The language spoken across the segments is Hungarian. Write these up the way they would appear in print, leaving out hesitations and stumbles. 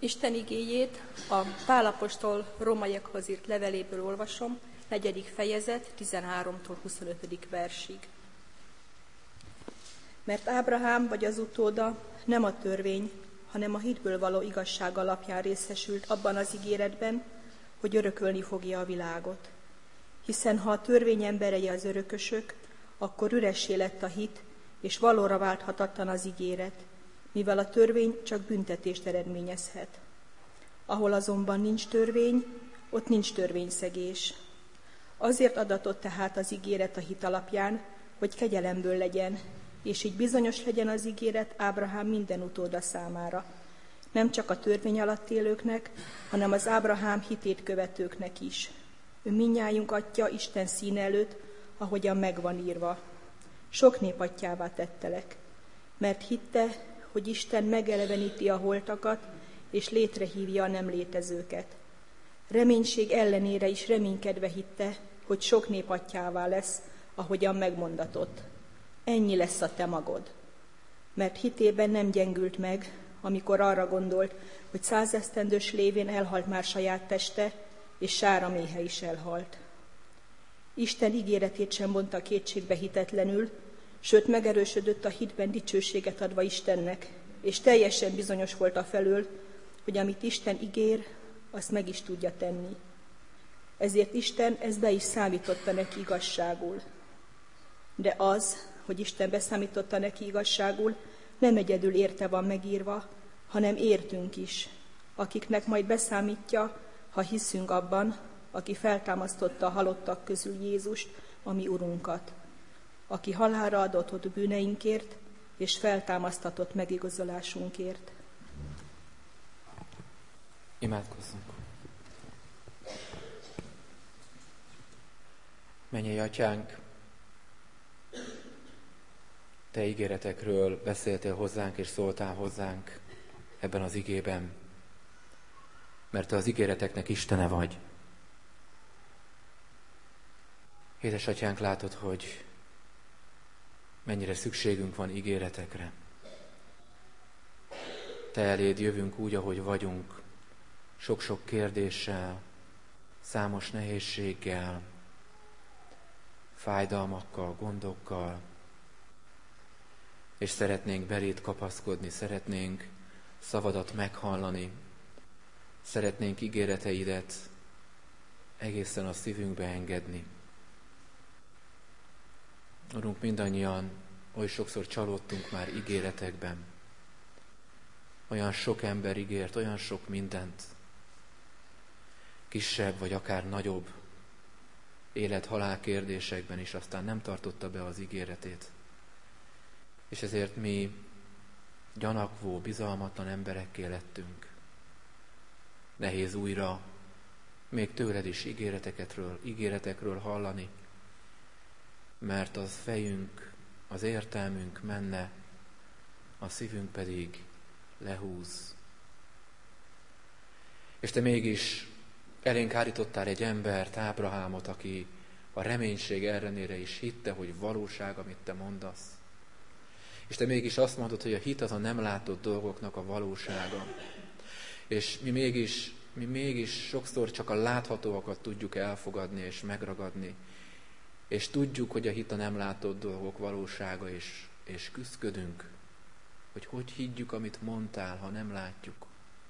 Isten igéjét a Pál apostol rómaiakhoz írt leveléből olvasom, 4. fejezet, 13-tól 25. versig. Mert Ábrahám vagy az utóda nem a törvény, hanem a hitből való igazság alapján részesült abban az ígéretben, hogy örökölni fogja a világot. Hiszen ha a törvény emberei az örökösök, akkor üressé lett a hit, és valóra válthatatlan az ígéret, mivel a törvény csak büntetést eredményezhet. Ahol azonban nincs törvény, ott nincs törvényszegés. Azért adatott tehát az ígéret a hit alapján, hogy kegyelemből legyen, és így bizonyos legyen az ígéret Ábrahám minden utóda számára. Nem csak a törvény alatt élőknek, hanem az Ábrahám hitét követőknek is. Ő mindnyájunk atya Isten színe előtt, ahogyan megvan írva. Sok nép atyává tettelek, mert hitte, hogy Isten megeleveníti a holtakat, és létrehívja a nem létezőket. Reménység ellenére is reménykedve hitte, hogy sok nép atyává lesz, ahogyan megmondatott. Ennyi lesz a te magod. Mert hitében nem gyengült meg, amikor arra gondolt, hogy 100 esztendős lévén elhalt már saját teste, és sára méhe is elhalt. Isten ígéretét sem vonta kétségbe hitetlenül, sőt megerősödött a hitben dicsőséget adva Istennek, és teljesen bizonyos volt afelől, hogy amit Isten ígér, azt meg is tudja tenni. Ezért Isten ezt be is számította neki igazságul. De az, hogy Isten beszámította neki igazságul, nem egyedül érte van megírva, hanem értünk is, akiknek majd beszámítja, ha hiszünk abban, aki feltámasztotta a halottak közül Jézust, a mi Urunkat, aki halálra adott bűneinkért, és feltámasztatott megigazolásunkért. Imádkozzunk! Mennyei Atyánk, Te ígéretekről beszéltél hozzánk és szóltál hozzánk ebben az igében, mert Te az ígéreteknek Istene vagy. Édesatyánk, látod, hogy mennyire szükségünk van ígéretekre. Te eléd jövünk úgy, ahogy vagyunk, sok-sok kérdéssel, számos nehézséggel, fájdalmakkal, gondokkal, és szeretnénk beléd kapaszkodni, szeretnénk szavadat meghallani, szeretnénk ígéreteidet egészen a szívünkbe engedni. Urunk, mindannyian oly sokszor csalódtunk már ígéretekben. Olyan sok ember ígért, olyan sok mindent, kisebb vagy akár nagyobb élet-halál kérdésekben is, aztán nem tartotta be az ígéretét. És ezért mi gyanakvó, bizalmatlan emberekké lettünk. Nehéz újra még tőled is ígéretekről hallani, mert az fejünk, az értelmünk menne, a szívünk pedig lehúz. És te mégis elénk állítottál egy embert, Ábrahámot, aki a reménység ellenére is hitte, hogy valóság, amit te mondasz. És te mégis azt mondod, hogy a hit az a nem látott dolgoknak a valósága. És mi mégis sokszor csak a láthatóakat tudjuk elfogadni és megragadni. És tudjuk, hogy a hit a nem látott dolgok valósága, és küszködünk, hogy higgyük, amit mondtál, ha nem látjuk.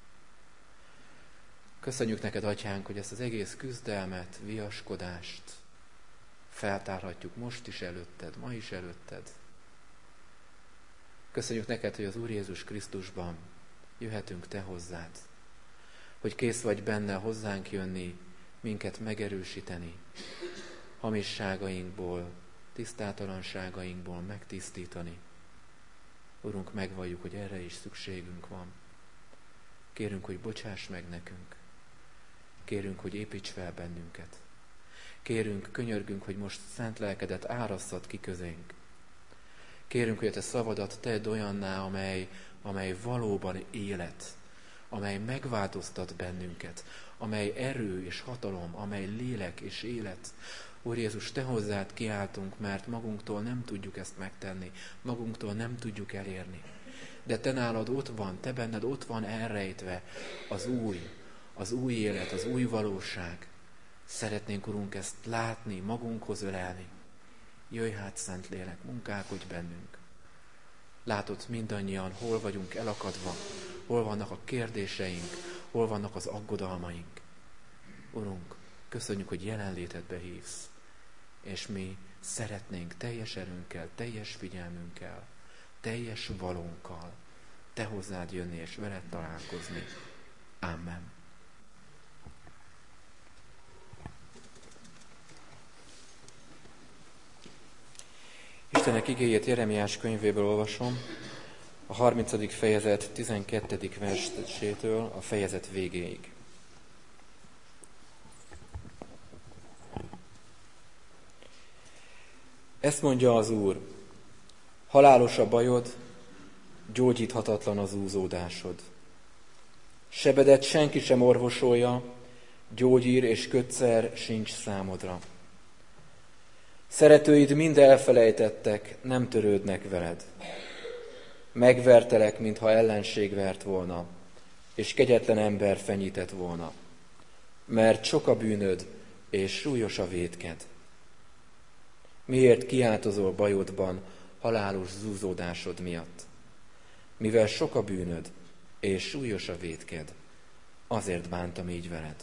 Köszönjük neked, Atyánk, hogy ezt az egész küzdelmet, viaskodást feltárhatjuk most is előtted, ma is előtted. Köszönjük neked, hogy az Úr Jézus Krisztusban jöhetünk te hozzád, hogy kész vagy benne hozzánk jönni, minket megerősíteni, hamisságainkból, tisztátalanságainkból megtisztítani. Urunk, megvalljuk, hogy erre is szükségünk van. Kérünk, hogy bocsáss meg nekünk. Kérünk, hogy építs fel bennünket. Kérünk, könyörgünk, hogy most szent lelkedet árasszad ki közénk. Kérünk, hogy a te szavadat tedd olyanná, amely valóban élet, amely megváltoztat bennünket, amely erő és hatalom, amely lélek és élet. Úr Jézus, te hozzád kiáltunk, mert magunktól nem tudjuk ezt megtenni, magunktól nem tudjuk elérni. de te nálad ott van, te benned ott van elrejtve az új élet, az új valóság. Szeretnénk, Urunk, ezt látni, magunkhoz ölelni. Jöjj hát, Szentlélek, munkálkodj bennünk. Látod mindannyian, hol vagyunk elakadva, hol vannak a kérdéseink, hol vannak az aggodalmaink. Urunk, köszönjük, hogy jelenlétedbe hívsz, és mi szeretnénk teljes erőnkkel, teljes figyelmünkkel, teljes valónkkal te hozzád jönni és veled találkozni. Amen. Istenek igéjét Jeremiás könyvéből olvasom, a 30. fejezet 12. versétől a fejezet végéig. Ezt mondja az Úr: halálos a bajod, gyógyíthatatlan az úzódásod. Sebedet senki sem orvosolja, gyógyír és kötszer sincs számodra. Szeretőid mind elfelejtettek, nem törődnek veled. Megvertelek, mintha ellenség vert volna, és kegyetlen ember fenyített volna. Mert sok a bűnöd, és súlyos a vétked. Miért kiáltozol bajodban, halálos zúzódásod miatt? Mivel sok a bűnöd, és súlyos a vétked, azért bántam így veled.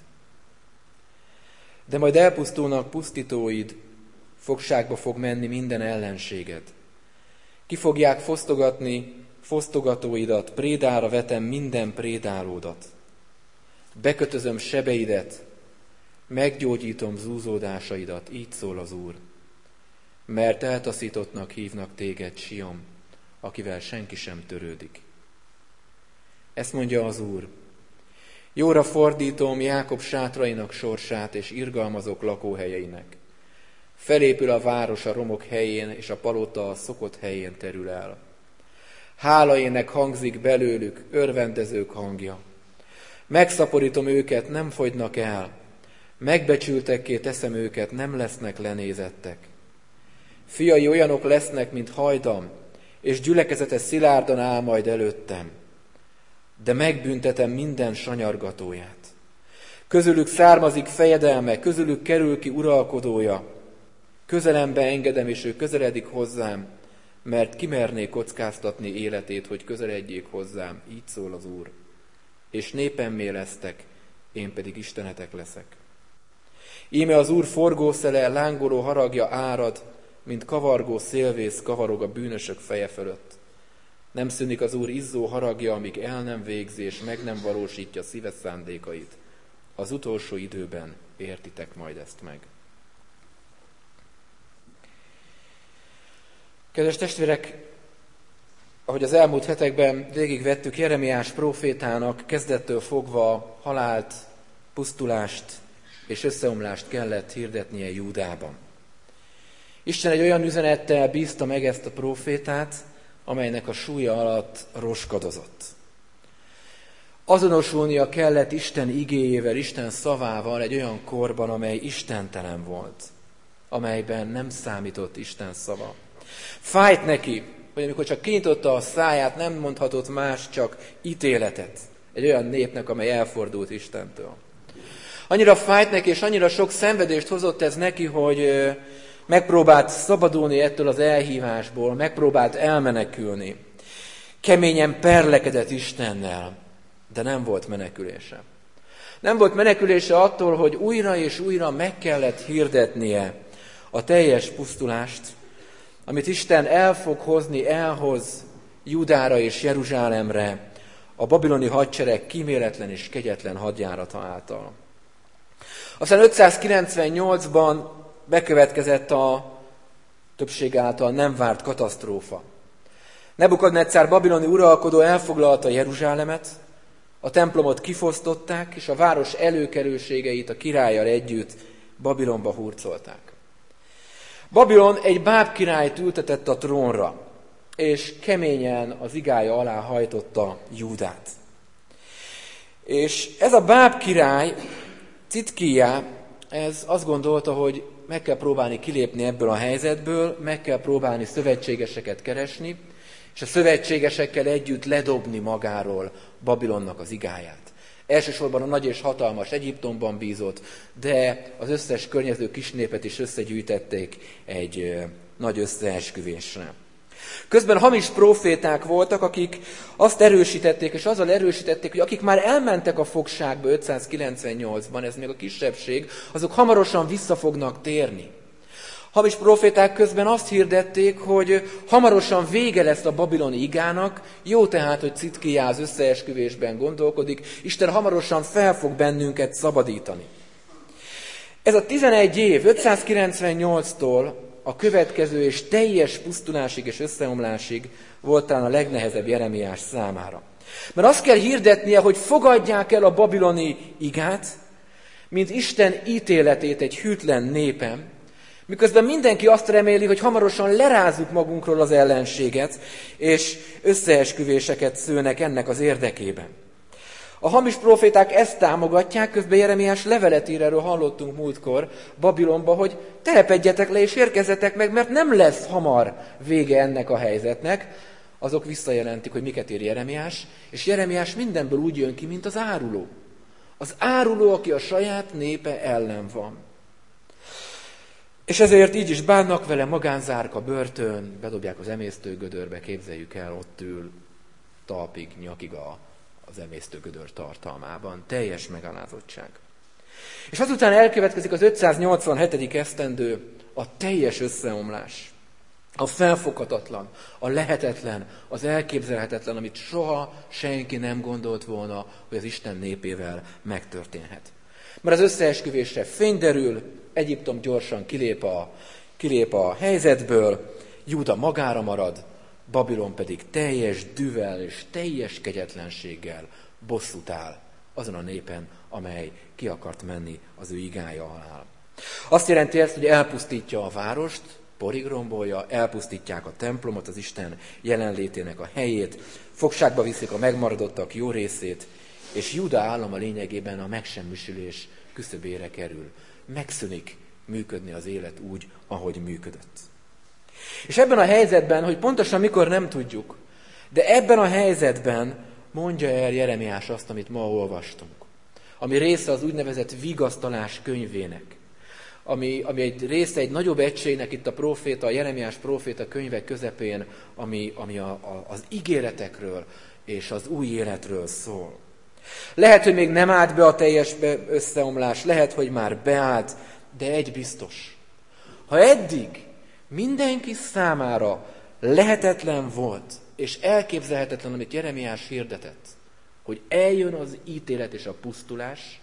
De majd elpusztulnak pusztítóid, fogságba fog menni minden ellenséged. Ki fogják fosztogatni fosztogatóidat, prédára vetem minden prédálódat. Bekötözöm sebeidet, meggyógyítom zúzódásaidat, így szól az Úr. Mert eltaszítottnak hívnak téged, Sion, akivel senki sem törődik. Ezt mondja az Úr: jóra fordítom Jákob sátrainak sorsát, és irgalmazok lakóhelyeinek. Felépül a város a romok helyén, és a palota a szokott helyén terül el. Hálaének hangzik belőlük, örvendezők hangja. Megszaporítom őket, nem fogynak el. Megbecsültekké teszem őket, nem lesznek lenézettek. Fiai olyanok lesznek, mint hajdam, és gyülekezete szilárdan áll majd előttem. De megbüntetem minden sanyargatóját. Közülük származik fejedelme, közülük kerül ki uralkodója. Közelembe engedem, és ő közeledik hozzám, mert kimerné kockáztatni életét, hogy közeledjék hozzám, így szól az Úr. És népemmé lesztek, én pedig Istenetek leszek. Íme az Úr forgószele, lángoló haragja árad, mint kavargó szélvész kavarog a bűnösök feje fölött. Nem szűnik az Úr izzó haragja, amíg el nem végzi, és meg nem valósítja szíve szándékait. Az utolsó időben értitek majd ezt meg. Kedves testvérek, ahogy az elmúlt hetekben végigvettük, Jeremiás prófétának kezdettől fogva halált, pusztulást és összeomlást kellett hirdetnie Júdában. Isten egy olyan üzenettel bízta meg ezt a prófétát, amelynek a súlya alatt roskadozott. Azonosulnia kellett Isten igéjével, Isten szavával egy olyan korban, amely istentelen volt, amelyben nem számított Isten szava. Fájt neki, hogy amikor csak kinyitotta a száját, nem mondhatott más, csak ítéletet egy olyan népnek, amely elfordult Istentől. Annyira fájt neki, és annyira sok szenvedést hozott ez neki, hogy megpróbált szabadulni ettől az elhívásból, megpróbált elmenekülni. Keményen perlekedett Istennel, de nem volt menekülése. Nem volt menekülése attól, hogy újra és újra meg kellett hirdetnie a teljes pusztulást, amit Isten el fog hozni, elhoz Júdára és Jeruzsálemre a babiloni hadsereg kíméletlen és kegyetlen hadjárata által. Aztán 598-ban bekövetkezett a többség által nem várt katasztrófa. Nebukadneccár babiloni uralkodó elfoglalta Jeruzsálemet, a templomot kifosztották, és a város előkelőségeit a királlyal együtt Babilonba hurcolták. Babilon egy báb királyt ültetett a trónra, és keményen az igája alá hajtotta Júdát. És ez a báb király, Citkija, ez azt gondolta, hogy meg kell próbálni kilépni ebből a helyzetből, meg kell próbálni szövetségeseket keresni, és a szövetségesekkel együtt ledobni magáról Babilonnak az igáját. Elsősorban a nagy és hatalmas Egyiptomban bízott, de az összes környező kisnépet is összegyűjtették egy nagy összeesküvésre. Közben hamis próféták voltak, akik azt erősítették, és azzal erősítették, hogy akik már elmentek a fogságba 598-ban, ez még a kisebbség, azok hamarosan vissza fognak térni. Hamis próféták közben azt hirdették, hogy hamarosan vége lesz a babiloni igának, jó tehát, hogy Citkijá az összeesküvésben gondolkodik, Isten hamarosan fel fog bennünket szabadítani. Ez a 11 év, 598-tól a következő és teljes pusztulásig és összeomlásig volt talán a legnehezebb Jeremiás számára. Mert azt kell hirdetnie, hogy fogadják el a babiloni igát, mint Isten ítéletét egy hűtlen népem, miközben mindenki azt reméli, hogy hamarosan lerázzuk magunkról az ellenséget, és összeesküvéseket szőnek ennek az érdekében. A hamis proféták ezt támogatják, közben Jeremiás levelet ír, erről hallottunk múltkor Babilonba, hogy telepedjetek le és érkezzetek meg, mert nem lesz hamar vége ennek a helyzetnek. Azok visszajelentik, hogy miket ír Jeremiás, és Jeremiás mindenből úgy jön ki, mint az áruló. Az áruló, aki a saját népe ellen van. És ezért így is bánnak vele, magánzárka, börtön, bedobják az emésztőgödörbe, képzeljük el, ott ül talpig, nyakig az emésztőgödör tartalmában. Teljes megalázottság. És azután elkövetkezik az 587. esztendő, a teljes összeomlás. A felfoghatatlan, a lehetetlen, az elképzelhetetlen, amit soha senki nem gondolt volna, hogy az Isten népével megtörténhet. Mert az összeesküvésre fény derül, Egyiptom gyorsan kilép a helyzetből, Júda magára marad, Babilon pedig teljes dühvel és teljes kegyetlenséggel bosszút áll azon a népen, amely ki akart menni az ő igája alá. Azt jelenti ezt, hogy elpusztítja a várost, porig rombolja, elpusztítják a templomot, az Isten jelenlétének a helyét, fogságba viszik a megmaradottak jó részét, és Júda állama lényegében a megsemmisülés küszöbére kerül. Megszűnik működni az élet úgy, ahogy működött. És ebben a helyzetben, hogy pontosan mikor nem tudjuk, de ebben a helyzetben mondja el Jeremiás azt, amit ma olvastunk, ami része az úgynevezett vigasztalás könyvének, ami egy része egy nagyobb egységnek itt a Jeremiás próféta könyve közepén, ami az ígéretekről és az új életről szól. Lehet, hogy még nem állt be a teljes összeomlás, lehet, hogy már beállt, de egy biztos. Ha eddig mindenki számára lehetetlen volt, és elképzelhetetlen, amit Jeremiás hirdetett, hogy eljön az ítélet és a pusztulás,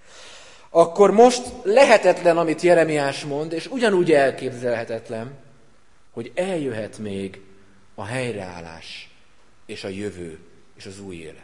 akkor most lehetetlen, amit Jeremiás mond, és ugyanúgy elképzelhetetlen, hogy eljöhet még a helyreállás, és a jövő, és az új élet.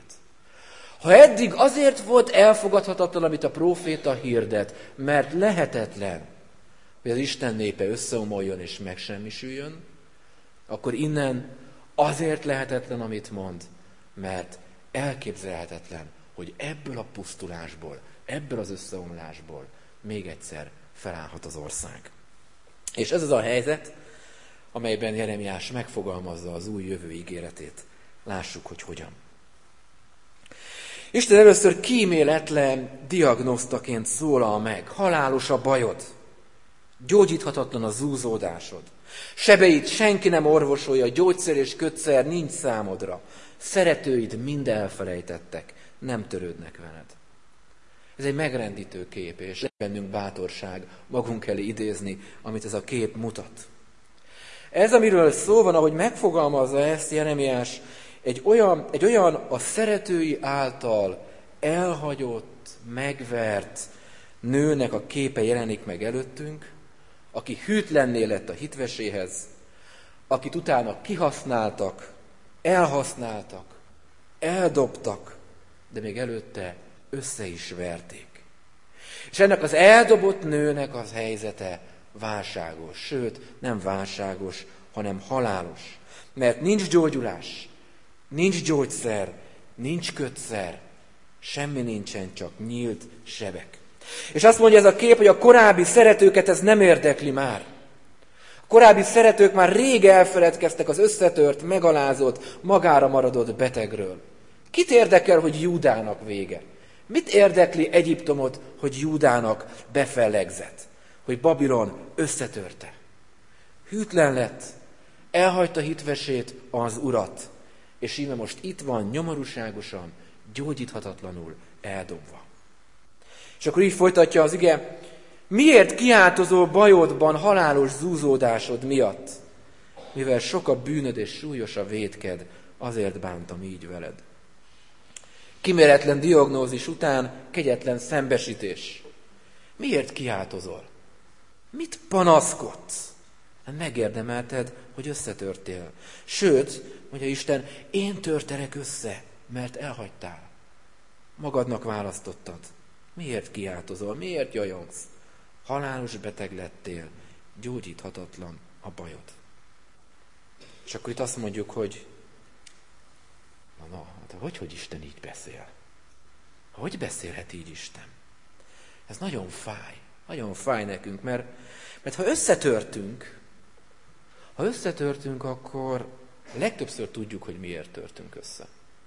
Ha eddig azért volt elfogadhatatlan, amit a próféta hirdet, mert lehetetlen, hogy az Isten népe összeomoljon és megsemmisüljön, akkor innen azért lehetetlen, amit mond, mert elképzelhetetlen, hogy ebből a pusztulásból, ebből az összeomlásból még egyszer felállhat az ország. És ez az a helyzet, amelyben Jeremiás megfogalmazza az új jövő ígéretét. Lássuk, hogy hogyan. Isten először kíméletlen diagnosztaként szólal meg. Halálos a bajod, gyógyíthatatlan a zúzódásod. Sebeit senki nem orvosolja, gyógyszer és kötszer nincs számodra. Szeretőid mind elfelejtettek, nem törődnek veled. Ez egy megrendítő kép, és lesz bennünk bátorság magunk elé idézni, amit ez a kép mutat. Ez, amiről szó van, ahogy megfogalmazza ezt Jeremiás, egy olyan a szeretői által elhagyott, megvert nőnek a képe jelenik meg előttünk, aki hűtlenné lett a hitveséhez, akit utána kihasználtak, elhasználtak, eldobtak, de még előtte össze is verték. És ennek az eldobott nőnek az helyzete válságos, sőt, nem válságos, hanem halálos. Mert nincs gyógyulás, nincs gyógyszer, nincs kötszer, semmi nincsen, csak nyílt sebek. És azt mondja ez a kép, hogy a korábbi szeretőket ez nem érdekli már. A korábbi szeretők már rég elfeledkeztek az összetört, megalázott, magára maradott betegről. Kit érdekel, hogy Júdának vége? Mit érdekli Egyiptomot, hogy Júdának befellegzett? Hogy Babilon összetörte? Hűtlen lett, elhagyta hitvesét, az urat, és íme most itt van nyomorúságosan, gyógyíthatatlanul eldobva. És akkor így folytatja az ige: miért kiáltozol bajodban halálos zúzódásod miatt? Mivel sok a bűnöd és súlyos a vétked, azért bántam így veled. Kiméletlen diagnózis után kegyetlen szembesítés. Miért kiáltozol? Mit panaszkodsz? Megérdemelted, hogy összetörtél. Sőt, mondja Isten, én törtelek össze, mert elhagytál. Magadnak választottad. Miért kiáltozol? Miért jajongsz? Halálos beteg lettél, gyógyíthatatlan a bajod. És akkor itt azt mondjuk, hogy hogy Isten így beszél? Hogy beszélhet így Isten? Ez nagyon fáj nekünk, mert ha összetörtünk, akkor legtöbbször tudjuk, hogy miért törtünk össze.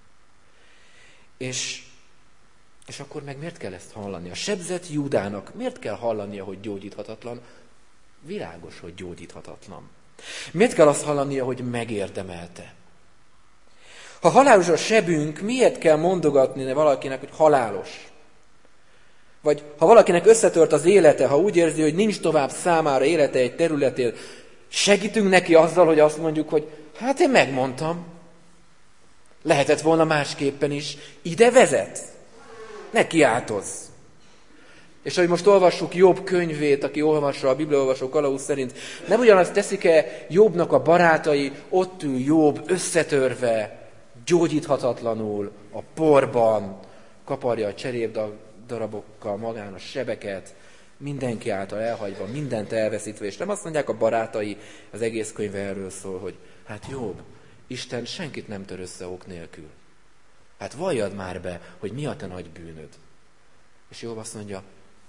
És akkor meg miért kell ezt hallani? A sebzett Júdának miért kell hallania, hogy gyógyíthatatlan? Világos, hogy gyógyíthatatlan. Miért kell azt hallania, hogy megérdemelte? Ha halálos a sebünk, miért kell mondogatni valakinek, hogy halálos? Vagy ha valakinek összetört az élete, ha úgy érzi, hogy nincs tovább számára élete egy területén, segítünk neki azzal, hogy azt mondjuk, hogy hát én megmondtam. Lehetett volna másképpen is. Ide vezet. Ne kiáltozz. És ahogy most olvassuk Jobb könyvét, aki olvassa a bibliaolvasó kalauz szerint, nem ugyanazt teszik-e Jobbnak a barátai, ott ül Jobb összetörve, gyógyíthatatlanul, a porban, kaparja a cserépdarabokkal magán a sebeket, mindenki által elhagyva, mindent elveszítve, és nem azt mondják a barátai, az egész könyv erről szól, hogy hát Jobb, Isten senkit nem tör össze ok nélkül. Hát valljad már be, hogy mi a te nagy bűnöd. És Jobb azt mondja,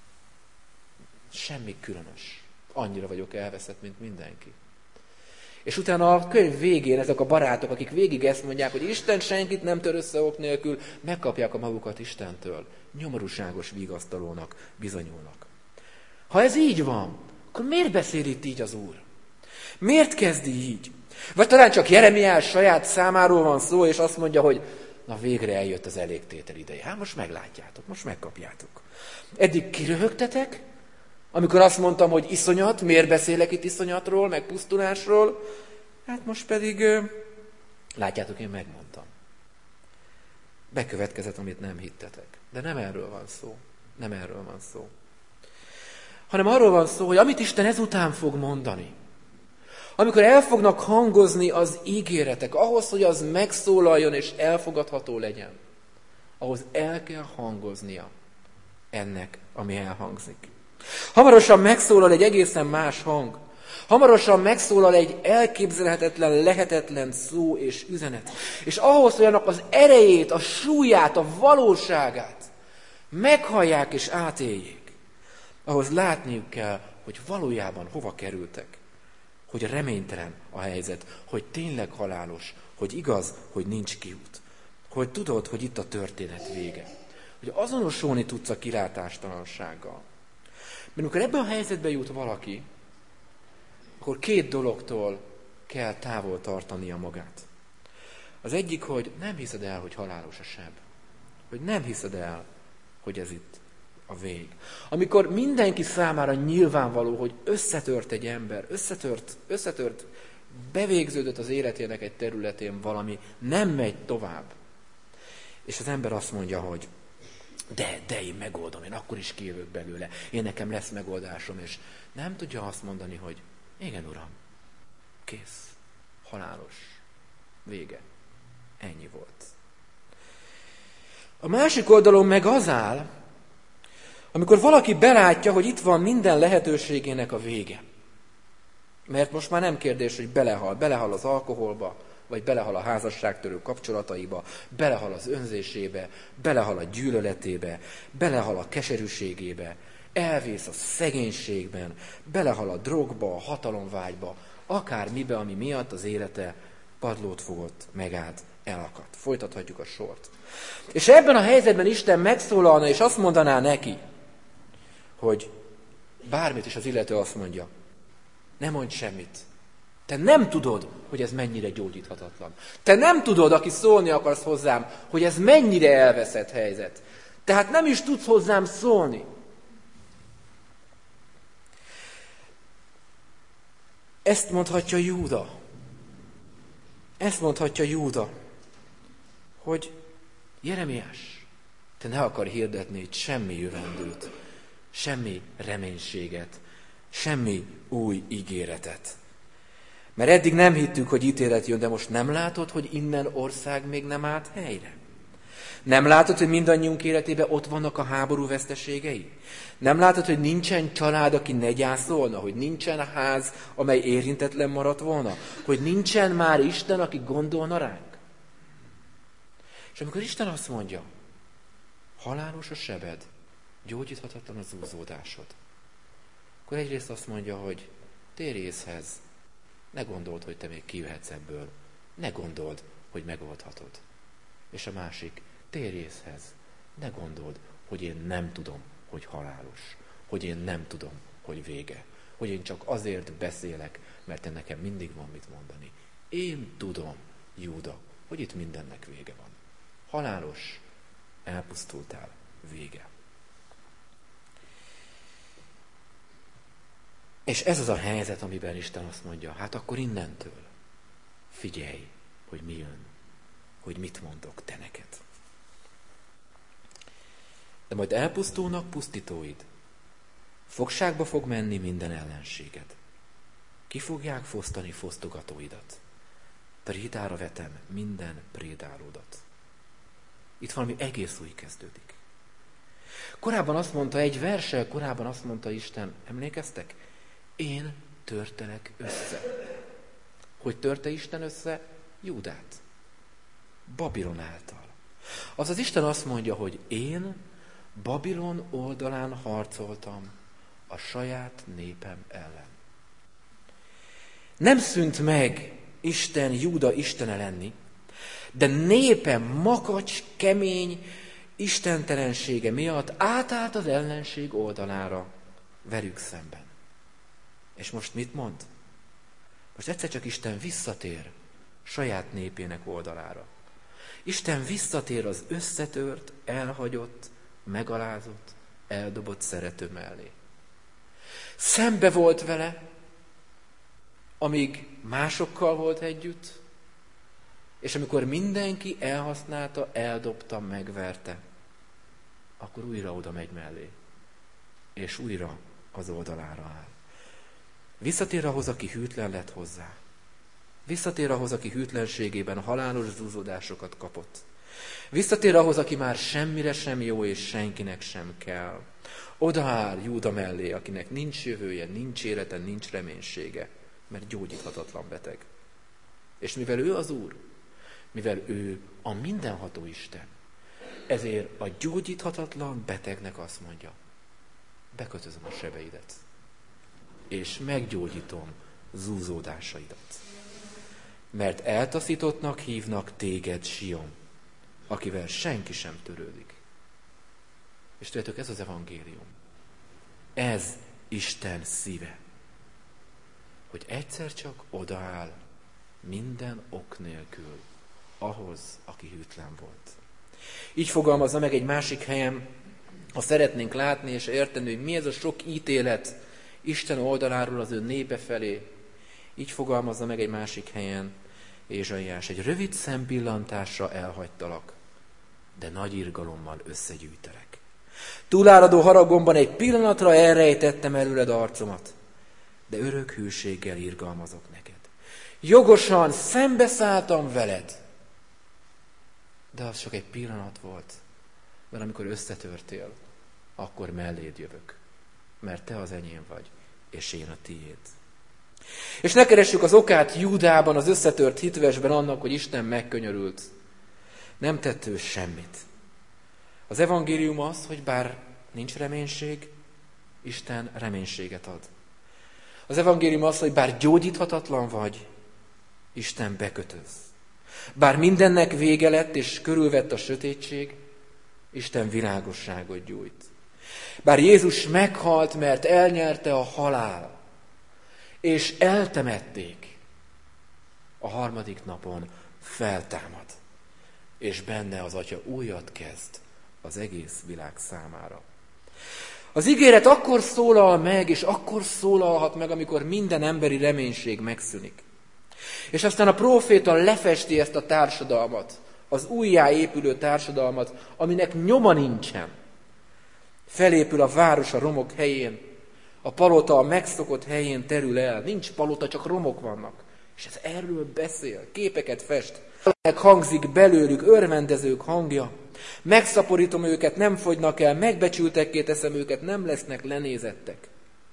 semmi különös. Annyira vagyok elveszett, mint mindenki. És utána a könyv végén ezek a barátok, akik végig ezt mondják, hogy Isten senkit nem tör össze ok nélkül, megkapják a magukat Istentől. Nyomorúságos vigasztalónak bizonyulnak. Ha ez így van, akkor miért beszél itt így az Úr? Miért kezdi így? Vagy talán csak Jeremiás saját számáról van szó, és azt mondja, hogy na végre eljött az elégtétel ideje. Hát most meglátjátok, most megkapjátok. Eddig kiröhögtetek, amikor azt mondtam, hogy iszonyat, miért beszélek itt iszonyatról, meg pusztulásról, hát most pedig, látjátok, én megmondtam. Bekövetkezett, amit nem hittetek. De nem erről van szó. Nem erről van szó. Hanem arról van szó, hogy amit Isten ezután fog mondani, amikor el fognak hangozni az ígéretek, ahhoz, hogy az megszólaljon és elfogadható legyen, ahhoz el kell hangoznia ennek, ami elhangzik. Hamarosan megszólal egy egészen más hang. Hamarosan megszólal egy elképzelhetetlen, lehetetlen szó és üzenet. És ahhoz, hogy annak az erejét, a súlyát, a valóságát meghallják és átéljék, ahhoz látniuk kell, hogy valójában hova kerültek. Hogy reménytelen a helyzet, hogy tényleg halálos, hogy igaz, hogy nincs kiút. Hogy tudod, hogy itt a történet vége. Hogy azonosulni tudsz a kilátástalansággal. Mert amikor ebben a helyzetben jut valaki, akkor két dologtól kell távol tartania magát. Az egyik, hogy nem hiszed el, hogy halálos a seb. Hogy nem hiszed el, hogy ez itt a vég. Amikor mindenki számára nyilvánvaló, hogy összetört egy ember, összetört, bevégződött az életének egy területén valami, nem megy tovább. És az ember azt mondja, hogy de én megoldom, én akkor is kijövök belőle, én nekem lesz megoldásom, és nem tudja azt mondani, hogy igen, Uram, kész, halálos, vége, ennyi volt. A másik oldalon meg az áll, amikor valaki belátja, hogy itt van minden lehetőségének a vége. Mert most már nem kérdés, hogy belehal az alkoholba, vagy belehal a házasságtörő kapcsolataiba, belehal az önzésébe, belehal a gyűlöletébe, belehal a keserűségébe. elvész a szegénységben, belehal a drogba, a hatalomvágyba, akármibe, ami miatt az élete padlót fogott, megállt, elakadt. Folytathatjuk a sort. És ebben a helyzetben Isten megszólalna, és azt mondaná neki, hogy bármit is az illető azt mondja, ne mondj semmit. Te nem tudod, hogy ez mennyire gyógyíthatatlan. Te nem tudod, aki szólni akarsz hozzám, hogy ez mennyire elveszett helyzet. Tehát nem is tudsz hozzám szólni. Ezt mondhatja Júda. Ezt mondhatja Júda, hogy Jeremiás, te ne akar hirdetni itt semmi jövendőt, semmi reménységet, semmi új ígéretet. Mert eddig nem hittük, hogy ítélet jön, de most nem látod, hogy innen ország még nem állt helyre? Nem látod, hogy mindannyiunk életében ott vannak a háború veszteségei? Nem látod, hogy nincsen család, aki ne gyászolna? Hogy nincsen ház, amely érintetlen maradt volna? Hogy nincsen már Isten, aki gondolna ránk? És amikor Isten azt mondja, halálos a sebed, gyógyíthatatlan az úzódásod, akkor egyrészt azt mondja, hogy térj észhez, ne gondold, hogy te még kijöhetsz ebből, ne gondold, hogy megoldhatod. És a másik, térj észhez, ne gondold, hogy én nem tudom, hogy halálos, hogy én nem tudom, hogy vége, hogy én csak azért beszélek, mert te nekem mindig van mit mondani. Én tudom, Júda, hogy itt mindennek vége van. Halálos, elpusztultál, vége. És ez az a helyzet, amiben Isten azt mondja, hát akkor innentől figyelj, hogy mi jön, hogy mit mondok te neked. De majd elpusztulnak pusztítóid, fogságba fog menni minden ellenséged. Ki fogják fosztani fosztogatóidat. Prédára vetem minden prédálódat. Itt valami egész új kezdődik. Korábban azt mondta, egy verssel korábban azt mondta Isten, emlékeztek? Én törtelek össze. Hogy törte Isten össze? Júdát. Babilon által. Azaz Isten azt mondja, hogy én Babilon oldalán harcoltam a saját népem ellen. Nem szűnt meg Isten, Júda istene lenni, de népe makacs, kemény istentelensége miatt átállt az ellenség oldalára velük szemben. És most mit mond? Most egyszer csak Isten visszatér saját népének oldalára. Isten visszatér az összetört, elhagyott, megalázott, eldobott szerető mellé. Szembe volt vele, amíg másokkal volt együtt, és amikor mindenki elhasználta, eldobta, megverte, akkor újra oda megy mellé, és újra az oldalára áll. Visszatér ahhoz, aki hűtlen lett hozzá. Visszatér ahhoz, aki hűtlenségében halálos zúzódásokat kapott. Visszatér ahhoz, aki már semmire sem jó, és senkinek sem kell. Odaáll Júda mellé, akinek nincs jövője, nincs élete, nincs reménysége, mert gyógyíthatatlan beteg. És mivel ő az Úr, mivel ő a mindenható Isten, ezért a gyógyíthatatlan betegnek azt mondja, bekötözöm a sebeidet, és meggyógyítom zúzódásaidat. Mert eltaszítottnak hívnak téged, Sion, akivel senki sem törődik. És tudjátok, ez az evangélium. Ez Isten szíve. Hogy egyszer csak odaáll minden ok nélkül ahhoz, aki hűtlen volt. Így fogalmazza meg egy másik helyen, ha szeretnénk látni és érteni, hogy mi ez a sok ítélet Isten oldaláról az ő népe felé, így fogalmazza meg egy másik helyen Ézsaiás, egy rövid szempillantásra elhagytalak, de nagy irgalommal összegyűjtelek. Túláradó haragomban egy pillanatra elrejtettem előled arcomat, de örök hűséggel irgalmazok neked. Jogosan szembeszálltam veled, de az csak egy pillanat volt, mert amikor összetörtél, akkor melléd jövök, mert te az enyém vagy, és én a tiéd. És ne keressük az okát Júdában, az összetört hitvesben annak, hogy Isten megkönyörült. Nem tett ő semmit. Az evangélium az, hogy bár nincs reménység, Isten reménységet ad. Az evangélium az, hogy bár gyógyíthatatlan vagy, Isten bekötöz. Bár mindennek vége lett és körülvett a sötétség, Isten világosságot gyújt. Bár Jézus meghalt, mert elnyerte a halál, és eltemették, a harmadik napon feltámad, és benne az Atya újat kezd az egész világ számára. Az ígéret akkor szólal meg, és akkor szólalhat meg, amikor minden emberi reménység megszűnik. És aztán a próféta lefesti ezt a társadalmat, az újjáépülő társadalmat, aminek nyoma nincsen. Felépül a város a romok helyén, a palota a megszokott helyén terül el. Nincs palota, csak romok vannak. És ez erről beszél, képeket fest. Hangzik belőlük örvendezők hangja. Megszaporítom őket, nem fogynak el, megbecsültekké teszem őket, nem lesznek lenézettek.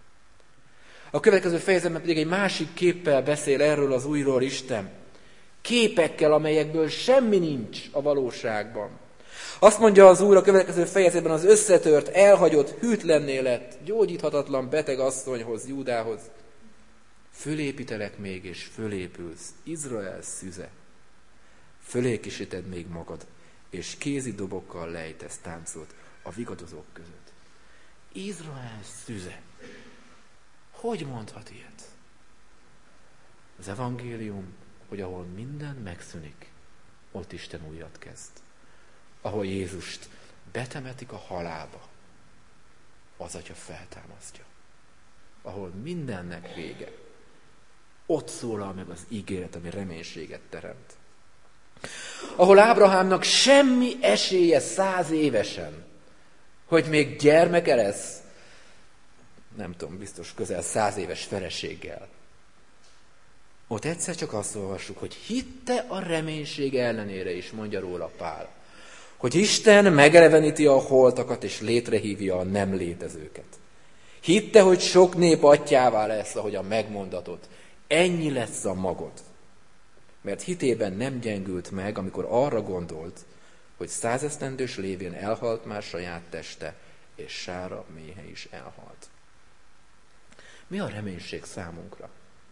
A következő fejezetben pedig egy másik képpel beszél erről az újról Isten. Képekkel, amelyekből semmi nincs a valóságban. Azt mondja az Úr a következő fejezetben, az összetört, elhagyott, hűtlenné lett, gyógyíthatatlan beteg asszonyhoz, Júdához. Fölépítelek még, és fölépülsz, Izrael szüze. Fölékisíted még magad, és kézi dobokkal lejtesz táncot a vigadozók között. Izrael szüze. Hogy mondhat ilyet? Az evangélium, hogy ahol minden megszűnik, ott Isten újat kezd. Ahol Jézust betemetik a halálba, az Atya feltámasztja. Ahol mindennek vége, ott szólal meg az ígéret, ami reménységet teremt. Ahol Ábrahámnak semmi esélye 100 évesen, hogy még gyermeke lesz, nem tudom, biztos közel 100 éves feleséggel. Ott egyszer csak azt olvassuk, hogy hitte a reménység ellenére is, mondja róla Pál, hogy Isten megeleveníti a holtakat és létrehívja a nem létezőket. Hitte, hogy sok nép atyjává lesz, ahogyan megmondatott. Ennyi lesz a magod. Mert hitében nem gyengült meg, amikor arra gondolt, hogy 100 esztendős lévén elhalt már saját teste, és Sára méhe is elhalt. Mi a reménység számunkra?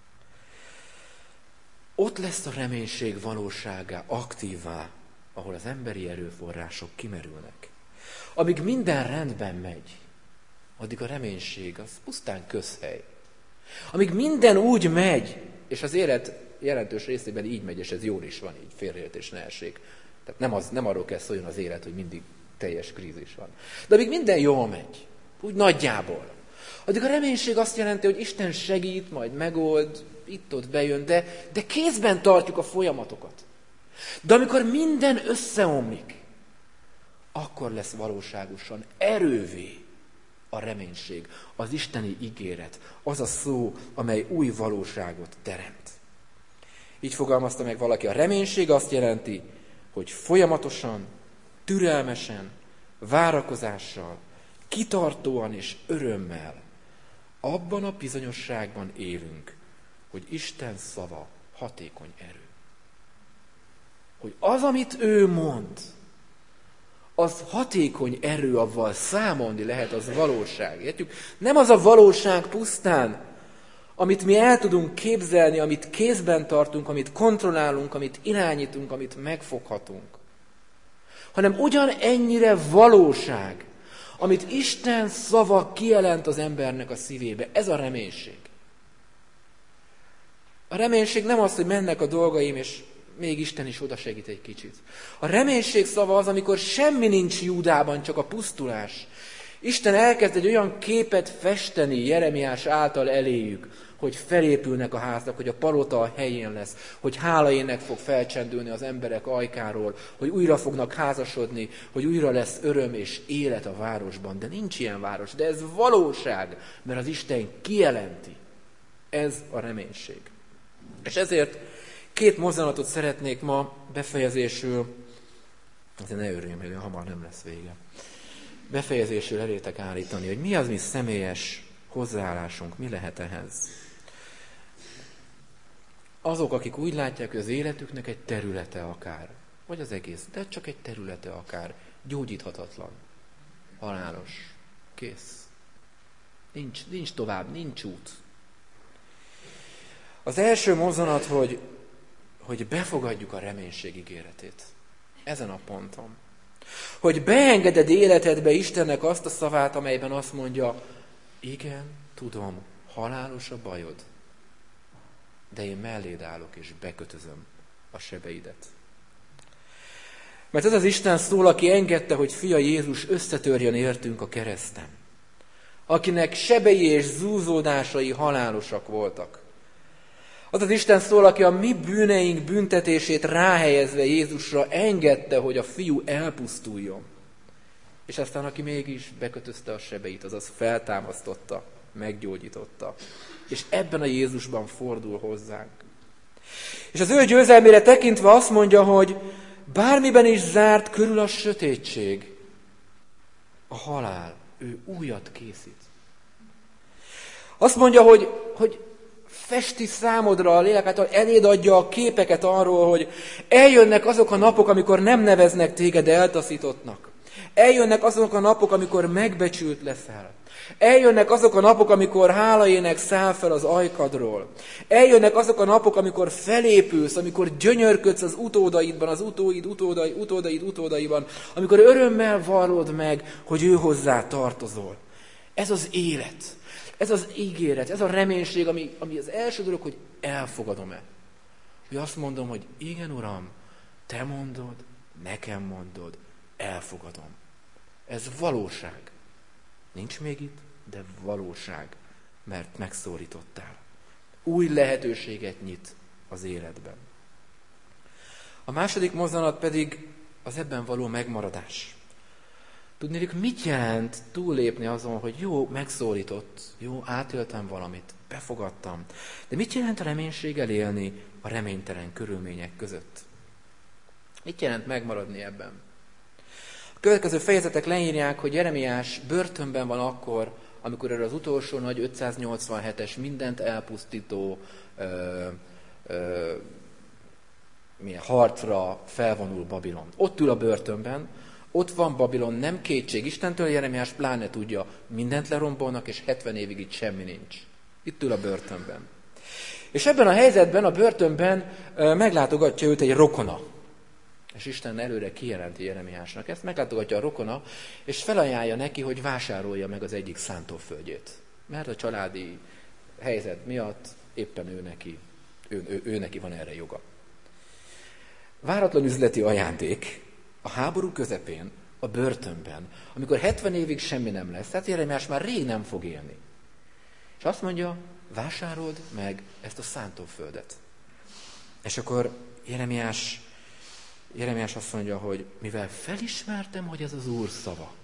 Ott lesz a reménység valóságá, aktívá, ahol az emberi erőforrások kimerülnek. Amíg minden rendben megy, addig a reménység az pusztán közhely. Amíg minden úgy megy, és az élet jelentős részében így megy, és ez jól is van, így félreértés ne essék. Tehát nem arról kell szóljon az élet, hogy mindig teljes krízis van. De amíg minden jól megy, úgy nagyjából, addig a reménység azt jelenti, hogy Isten segít, majd megold, itt-ott bejön, de kézben tartjuk a folyamatokat. De amikor minden összeomlik, akkor lesz valóságosan erővé a reménység, az isteni ígéret, az a szó, amely új valóságot teremt. Így fogalmazta meg valaki, a reménység azt jelenti, hogy folyamatosan, türelmesen, várakozással, kitartóan és örömmel abban a bizonyosságban élünk, hogy Isten szava hatékony erő. Hogy az, amit ő mond, az hatékony erő, avval számolni lehet, az valóság. Értjük? Nem az a valóság pusztán, amit mi el tudunk képzelni, amit kézben tartunk, amit kontrollálunk, amit irányítunk, amit megfoghatunk. Hanem ugyanennyire valóság, amit Isten szava kijelent az embernek a szívébe. Ez a reménység. A reménység nem az, hogy mennek a dolgaim, és még Isten is oda segít egy kicsit. A reménység szava az, amikor semmi nincs Júdában, csak a pusztulás. Isten elkezd egy olyan képet festeni Jeremiás által eléjük, hogy felépülnek a házak, hogy a palota a helyén lesz, hogy hálaének fog felcsendülni az emberek ajkáról, hogy újra fognak házasodni, hogy újra lesz öröm és élet a városban. De nincs ilyen város, de ez valóság, mert az Isten kijelenti. Ez a reménység. És ezért 2 mozzanatot szeretnék ma befejezésül, azért ne örüljön, hogy hamar nem lesz vége, befejezésül elétek állítani, hogy mi az mi személyes hozzáállásunk, mi lehet ehhez. Azok, akik úgy látják, hogy az életüknek egy területe akár, vagy az egész, de csak egy területe akár, gyógyíthatatlan, halálos, kész. Nincs tovább, nincs út. Az első mozzanat, hogy befogadjuk a reménység ígéretét. Ezen a ponton. Hogy beengeded életedbe Istennek azt a szavát, amelyben azt mondja, igen, tudom, halálos a bajod, de én melléd állok és bekötözöm a sebeidet. Mert ez az Isten szól, aki engedte, hogy fia Jézus összetörjön értünk a kereszten. Akinek sebei és zúzódásai halálosak voltak. Az az Isten szól, aki a mi bűneink büntetését ráhelyezve Jézusra engedte, hogy a fiú elpusztuljon. És aztán aki mégis bekötözte a sebeit, azaz feltámasztotta, meggyógyította. És ebben a Jézusban fordul hozzánk. És az ő győzelmére tekintve azt mondja, hogy bármiben is zárt körül a sötétség, a halál, ő újat készít. Azt mondja, hogy festi számodra a lélek által, eléd adja a képeket arról, hogy eljönnek azok a napok, amikor nem neveznek téged eltaszítottnak. Eljönnek azok a napok, amikor megbecsült leszel. Eljönnek azok a napok, amikor hálaének száll fel az ajkadról. Eljönnek azok a napok, amikor felépülsz, amikor gyönyörködsz az utódaidban, az utódaiban, amikor örömmel vallod meg, hogy ő hozzá tartozol. Ez az élet, ez az ígéret, ez a reménység, ami az első dolog, hogy elfogadom-e. Hogy azt mondom, hogy igen, Uram, te mondod, nekem mondod, elfogadom. Ez valóság. Nincs még itt, de valóság, mert megszólítottál. Új lehetőséget nyit az életben. A második mozzanat pedig az ebben való megmaradás. Tudnélik, mit jelent túllépni azon, hogy jó, megszólított, jó, átéltem valamit, befogadtam. De mit jelent a reménységgel élni a reménytelen körülmények között? Mit jelent megmaradni ebben? A következő fejezetek leírják, hogy Jeremiás börtönben van akkor, amikor erre az utolsó nagy 587-es mindent elpusztító harcra felvonul Babilon. Ott ül a börtönben, ott van Babilon, nem kétség Istentől, Jeremiás pláne tudja, mindent lerombolnak, és 70 évig itt semmi nincs. Itt ül a börtönben. És ebben a helyzetben, a börtönben meglátogatja őt egy rokona. És Isten előre kijelenti Jeremiásnak ezt, meglátogatja a rokona, és felajánlja neki, hogy vásárolja meg az egyik szántóföldjét. Mert a családi helyzet miatt éppen ő neki van erre joga. Váratlan üzleti ajándék a háború közepén, a börtönben, amikor 70 évig semmi nem lesz, tehát Jeremiás már rég nem fog élni. És azt mondja, vásárold meg ezt a szántóföldet. És akkor Jeremiás azt mondja, hogy mivel felismertem, hogy ez az Úr szava,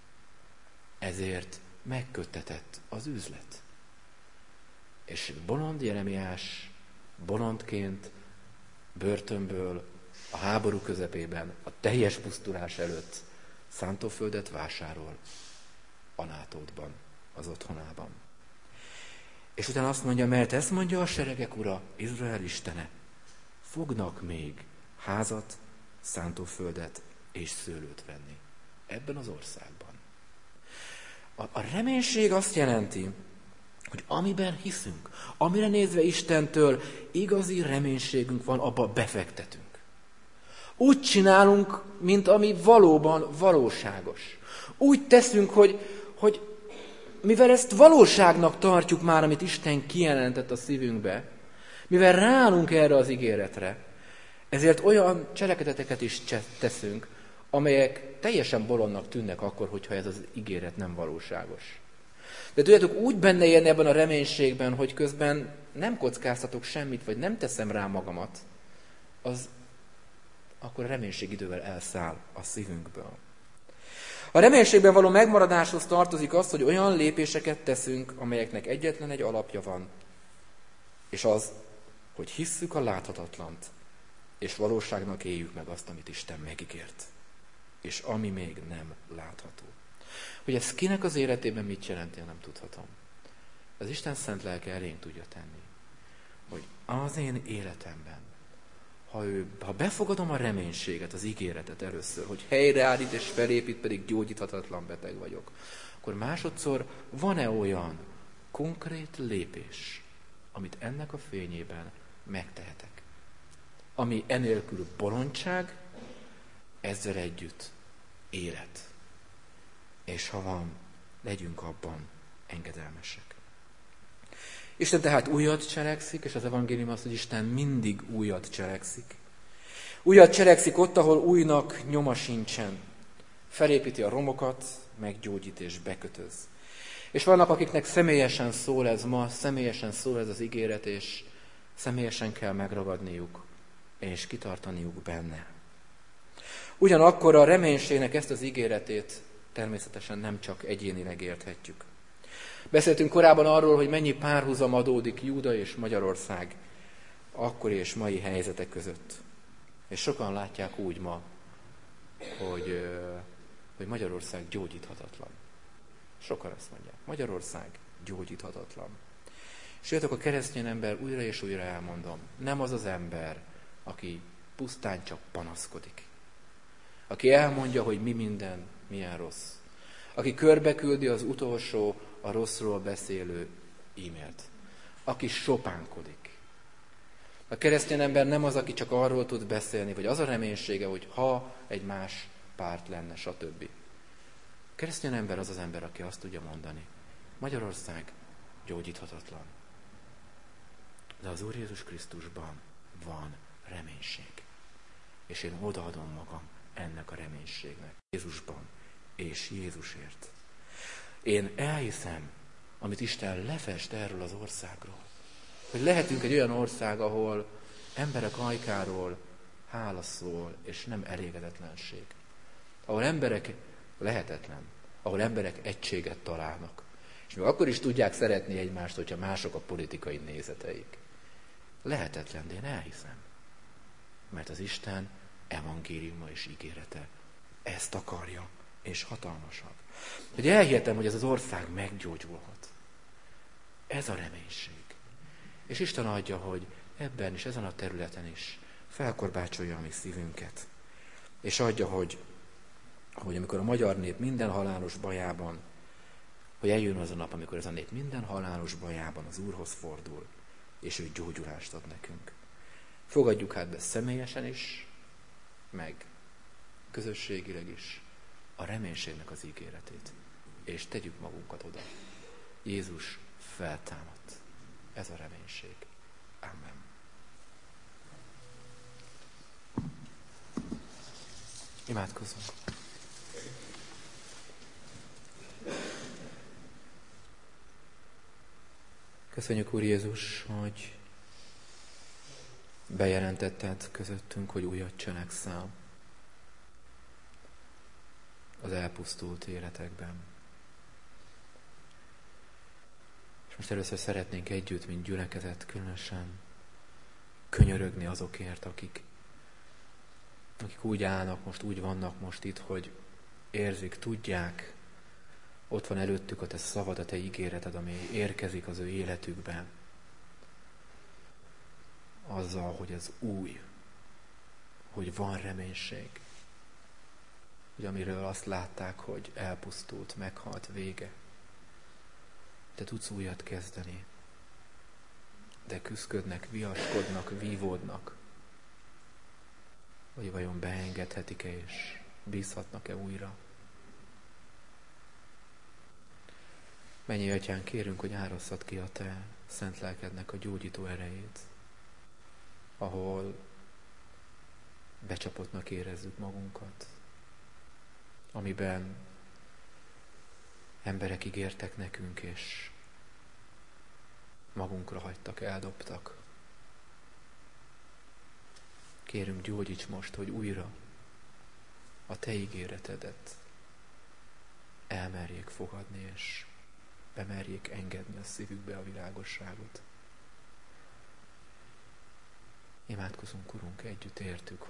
ezért megköttetett az üzlet. És bolond Jeremiás bolondként börtönből a háború közepében, a teljes pusztulás előtt szántóföldet vásárol Anátótban, az otthonában. És utána azt mondja, mert ezt mondja a seregek ura, Izrael istene, fognak még házat, szántóföldet és szőlőt venni ebben az országban. A reménység azt jelenti, hogy amiben hiszünk, amire nézve Istentől igazi reménységünk van, abba befektetünk. Úgy csinálunk, mint ami valóban valóságos. Úgy teszünk, hogy mivel ezt valóságnak tartjuk már, amit Isten kijelentett a szívünkbe, mivel ráállunk erre az ígéretre, ezért olyan cselekedeteket is teszünk, amelyek teljesen bolondnak tűnnek akkor, hogyha ez az ígéret nem valóságos. De tudjátok, úgy benne élni ebben a reménységben, hogy közben nem kockáztatok semmit, vagy nem teszem rá magamat, akkor a reménység idővel elszáll a szívünkből. A reménységben való megmaradáshoz tartozik az, hogy olyan lépéseket teszünk, amelyeknek egyetlen egy alapja van, és az, hogy hisszük a láthatatlant, és valóságnak éljük meg azt, amit Isten megígért, és ami még nem látható. Hogy ez kinek az életében mit jelent, én nem tudhatom. Az Isten szent lelke elénk tudja tenni, hogy az én életemben ha befogadom a reménységet, az ígéretet először, hogy helyreállít és felépít, pedig gyógyíthatatlan beteg vagyok, akkor másodszor van-e olyan konkrét lépés, amit ennek a fényében megtehetek? Ami enélkül bolondság, ezzel együtt élet. És ha van, legyünk abban engedelmesek. Isten tehát újat cselekszik, és az evangélium az, hogy Isten mindig újat cselekszik. Újat cselekszik ott, ahol újnak nyoma sincsen. Felépíti a romokat, meggyógyít és bekötöz. És vannak, akiknek személyesen szól ez ma, személyesen szól ez az ígéret, és személyesen kell megragadniuk, és kitartaniuk benne. Ugyanakkor a reménységnek ezt az ígéretét természetesen nem csak egyénileg érthetjük. Beszéltünk korábban arról, hogy mennyi párhuzam adódik Júda és Magyarország akkori és mai helyzetek között. És sokan látják úgy ma, hogy Magyarország gyógyíthatatlan. Sokan ezt mondják. Magyarország gyógyíthatatlan. És jöttök, a keresztény ember, újra és újra elmondom, nem az az ember, aki pusztán csak panaszkodik. Aki elmondja, hogy mi minden, milyen rossz. Aki körbeküldi az utolsó, a rosszról beszélő e-mailt. Aki sopánkodik. A keresztény ember nem az, aki csak arról tud beszélni, vagy az a reménysége, hogy ha egy más párt lenne, stb. A keresztény ember az az ember, aki azt tudja mondani, Magyarország gyógyíthatatlan. De az Úr Jézus Krisztusban van reménység. És én odaadom magam ennek a reménységnek. Jézusban és Jézusért. Én elhiszem, amit Isten lefest erről az országról. Hogy lehetünk egy olyan ország, ahol emberek ajkáról hála szól, és nem elégedetlenség. Ahol emberek ahol emberek egységet találnak. És még akkor is tudják szeretni egymást, hogyha mások a politikai nézeteik. Lehetetlen, de én elhiszem. Mert az Isten evangéliuma és ígérete ezt akarja, és hatalmasabb. Hogy elhihetem, hogy ez az ország meggyógyulhat. Ez a reménység. És Isten adja, hogy ebben is, ezen a területen is felkorbácsolja a mi szívünket. És adja, hogy amikor a magyar nép minden halálos bajában, hogy eljön az a nap, amikor ez a nép minden halálos bajában az Úrhoz fordul, és ő gyógyulást ad nekünk. Fogadjuk hát be személyesen is, meg közösségileg is a reménységnek az ígéretét, és tegyük magunkat oda. Jézus feltámadt. Ez a reménység. Amen. Imádkozzunk. Köszönjük, Úr Jézus, hogy bejelentetted közöttünk, hogy újat cselekszel az elpusztult életekben. És most először szeretnénk együtt, mint gyülekezet, különösen könyörögni azokért, akik úgy állnak most, úgy vannak most itt, hogy érzik, tudják, ott van előttük a te szavad, a te ígéreted, ami érkezik az ő életükben. Azzal, hogy ez új, hogy van reménység, hogy amiről azt látták, hogy elpusztult, meghalt, vége. Te tudsz újat kezdeni, de küszködnek, viaskodnak, vívódnak, hogy vajon beengedhetik-e és bízhatnak-e újra. Mennyi Atyán, kérünk, hogy árasszad ki a te szent lelkednek a gyógyító erejét, ahol becsapottnak érezzük magunkat, amiben emberek ígértek nekünk, és magunkra hagytak, eldobtak. Kérünk, gyógyíts most, hogy újra a te ígéretedet elmerjék fogadni, és bemerjék engedni a szívükbe a világosságot. Imádkozunk, Urunk, együtt értük,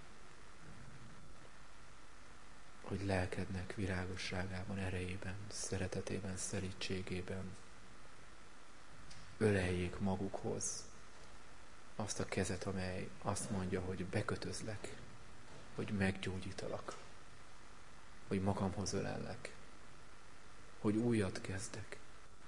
hogy lelkednek világosságában, erejében, szeretetében, szelídségében öleljék magukhoz azt a kezet, amely azt mondja, hogy bekötözlek, hogy meggyógyítalak, hogy magamhoz ölellek, hogy újat kezdek.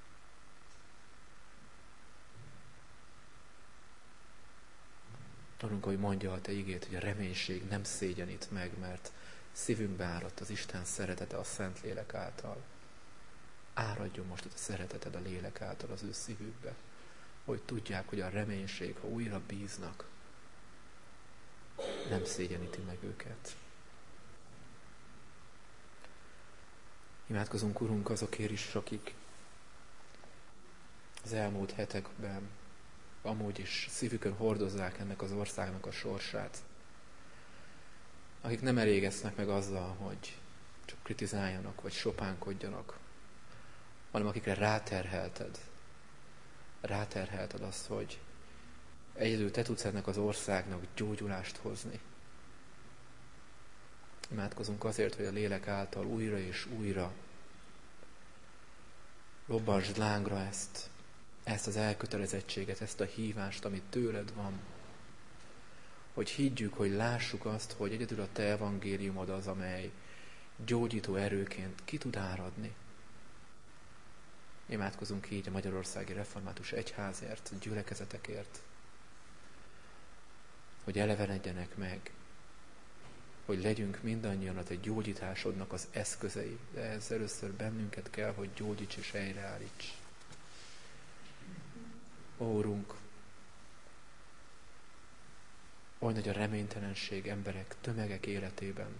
Urunk, hogy mondja a Te igét, hogy a reménység nem szégyenít meg, mert szívünkbe áradt az Isten szeretete a Szentlélek által. Áradjon most a szereteted a lélek által az ő szívükbe, hogy tudják, hogy a reménység, ha újra bíznak, nem szégyeníti meg őket. Imádkozunk, Urunk, azokért is, akik az elmúlt hetekben amúgy is szívükön hordozzák ennek az országnak a sorsát. Akik nem elégeznek meg azzal, hogy csak kritizáljanak, vagy sopánkodjanak, hanem akikre ráterhelted azt, hogy egyedül Te tudsz ennek az országnak gyógyulást hozni. Imádkozunk azért, hogy a lélek által újra és újra robbansd lángra ezt az elkötelezettséget, ezt a hívást, amit tőled van. Hogy higgyük, hogy lássuk azt, hogy egyedül a Te evangéliumod az, amely gyógyító erőként ki tud áradni. Imádkozunk így a Magyarországi Református Egyházért, a gyülekezetekért, hogy elevenedjenek meg, hogy legyünk mindannyian a Te gyógyításodnak az eszközei, de ez először bennünket kell, hogy gyógyíts és helyreállíts. Ó, Urunk, oly nagy a reménytelenség emberek, tömegek életében,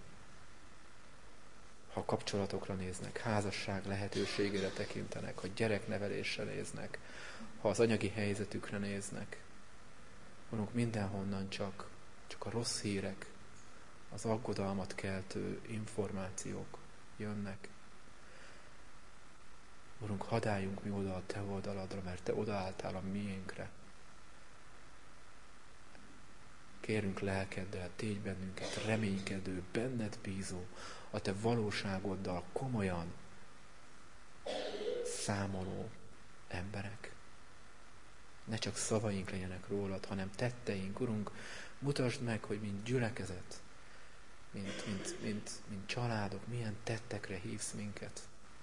ha kapcsolatokra néznek, házasság lehetőségére tekintenek, ha gyereknevelésre néznek, ha az anyagi helyzetükre néznek. Urunk, mindenhonnan csak a rossz hírek, az aggodalmat keltő információk jönnek. Urunk, hadd álljunk mi oda a Te oldaladra, mert Te odaálltál a miénkre. Kérünk lelkeddel, tégy bennünket reménykedő, benned bízó, a Te valóságoddal komolyan számoló emberek. Ne csak szavaink legyenek rólad, hanem tetteink. Urunk, mutasd meg, hogy mint gyülekezet, mint családok, milyen tettekre hívsz minket.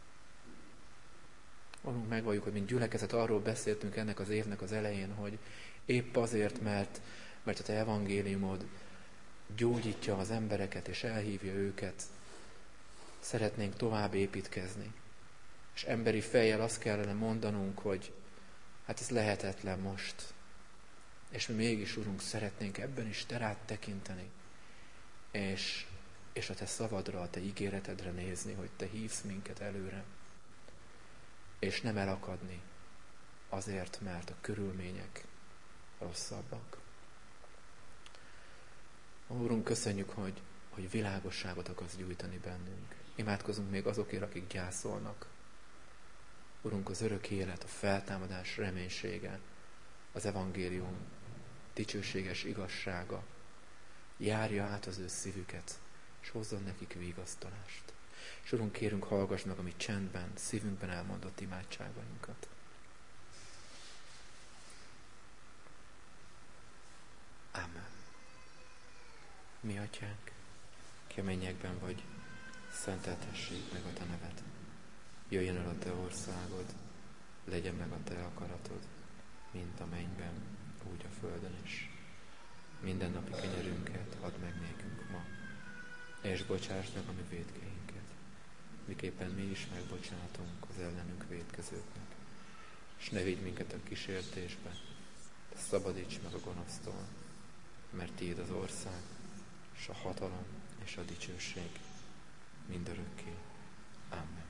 Urunk, megvalljuk, hogy mint gyülekezet arról beszéltünk ennek az évnek az elején, hogy épp azért, mert a Te evangéliumod gyógyítja az embereket és elhívja őket, szeretnénk tovább építkezni. És emberi fejjel azt kellene mondanunk, hogy hát ez lehetetlen most. És mi mégis, Urunk, szeretnénk ebben is Te rád tekinteni, és a Te szavadra, a Te ígéretedre nézni, hogy Te hívsz minket előre, és nem elakadni azért, mert a körülmények rosszabbak. Úrunk, köszönjük, hogy világosságot akarsz gyújtani bennünk. Imádkozunk még azokért, akik gyászolnak. Urunk, az örök élet, a feltámadás reménysége, az evangélium dicsőséges igazsága járja át az ő szívüket, és hozzon nekik vigasztalást. És Urunk, kérünk, hallgass meg a mi csendben, szívünkben elmondott imádságainkat. Ámen. Mi Atyánk, ki a mennyekben vagy, szenteltessék meg a Te neved. Jöjjön el a Te országod, legyen meg a Te akaratod, mint a mennyben, úgy a földön is. Minden napi kenyerünket add meg nékünk ma, és bocsásd meg a mi vétkeinket, miképpen mi is megbocsátunk az ellenünk vétkezőknek. És ne vigy minket a kísértésbe, de szabadíts meg a gonosztól, mert Tiéd az ország, és a hatalom, és a dicsőség mindörökké. Amen.